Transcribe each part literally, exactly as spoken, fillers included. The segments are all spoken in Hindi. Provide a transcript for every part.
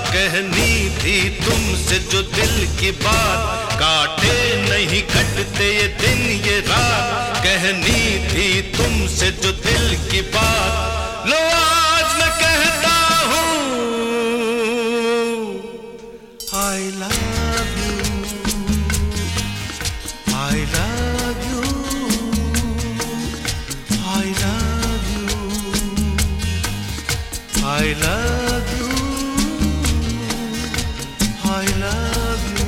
कहनी थी तुमसे जो दिल की बात, काटे नहीं कटते ये दिन ये रात। कहनी थी तुमसे जो दिल की बात, लो आज मैं कहता हूँ I love you, I love you, I love you, I love you, I love you।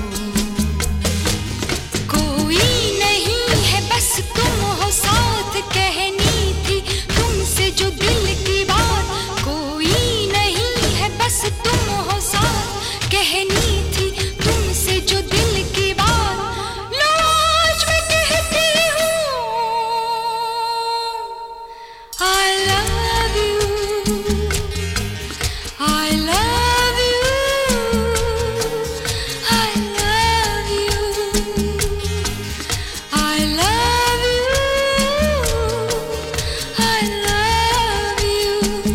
कोई नहीं है बस तुम हो साथ, कहनी थी तुमसे जो दिल की बात। कोई नहीं है बस तुम हो साथ, कहनी थी तुमसे जो दिल की बात। लो आज मैं कहती हूँ I love you, I love you, I love you, I love you, I love you।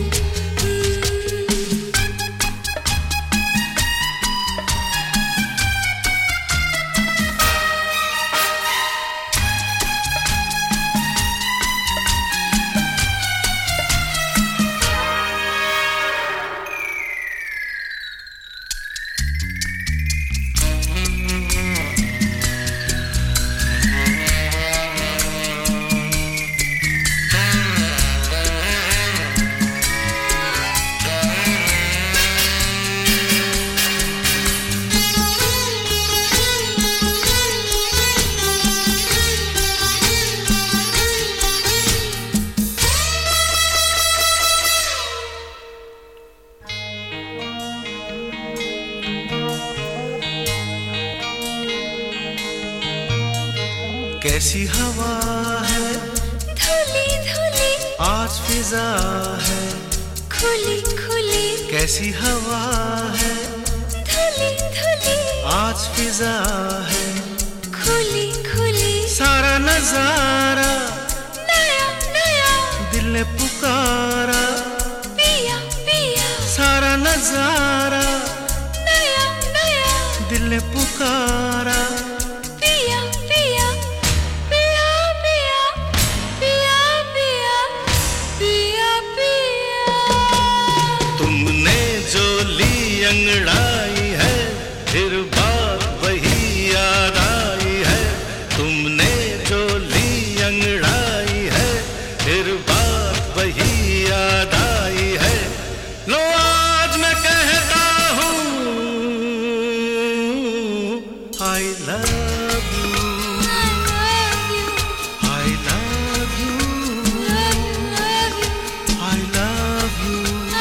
कैसी हवा है धुली धुली आज फिजा है, खुली खुली कैसी हवा है धुली धुली आज फिजा है। खुली खुली सारा नजारा नया नया दिल ने पुकारा, पिया पिया सारा नजारा नया नया दिल ने पुकारा। पिया पिया पिया पिया पिया पिया पिया पिया। तुमने जो ली अंगड़ाई है फिर बात वही याद आई है। तुमने जो ली अंगड़ाई है फिर बात वही याद आई है। लो आज मैं कहता हूँ I love you, I love you, I love you,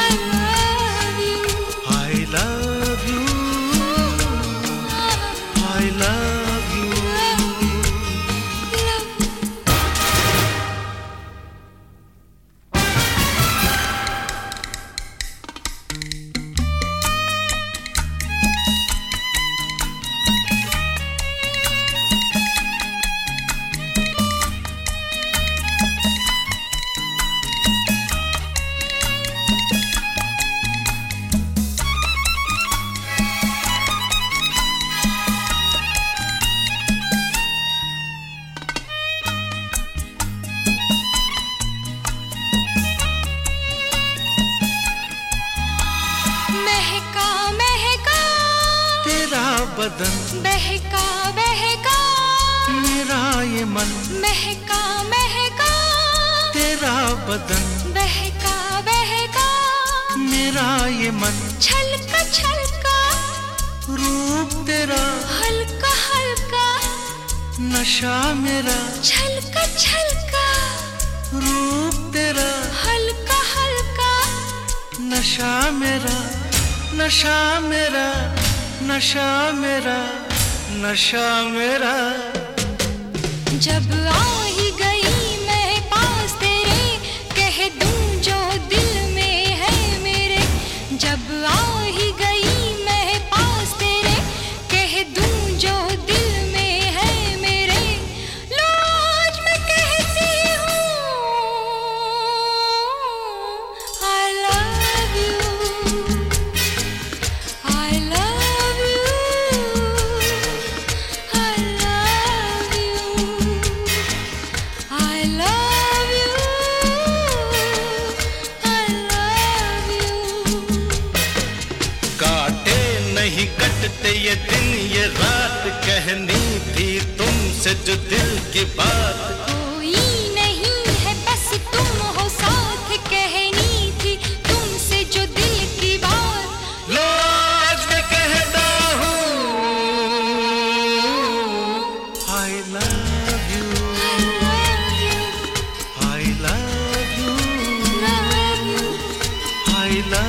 I love you, I love you, I love you, I love you। महका महका तेरा बदन बहका बहका मेरा ये मन, महका महका तेरा बदन बहका बहका मेरा ये मन। छलका छलका रूप तेरा हल्का हल्का नशा मेरा, छलका छलका रूप तेरा हल्का हल्का नशा मेरा, नशा मेरा, नशा मेरा, नशा मेरा। जब आ ही गई मैं पास तेरे, कह दूं जो दिल में है मेरे। जब आ ही गई मैं पास तेरे, कह दूं जो दिल में है मेरे। लो आज मैं कहती हूँ I love you, I की बात। कोई नहीं है बस तुम हो साथ, कहनी थी तुमसे जो दिल की बात। लो आज मैं कहता हूँ I love you, I love you, I love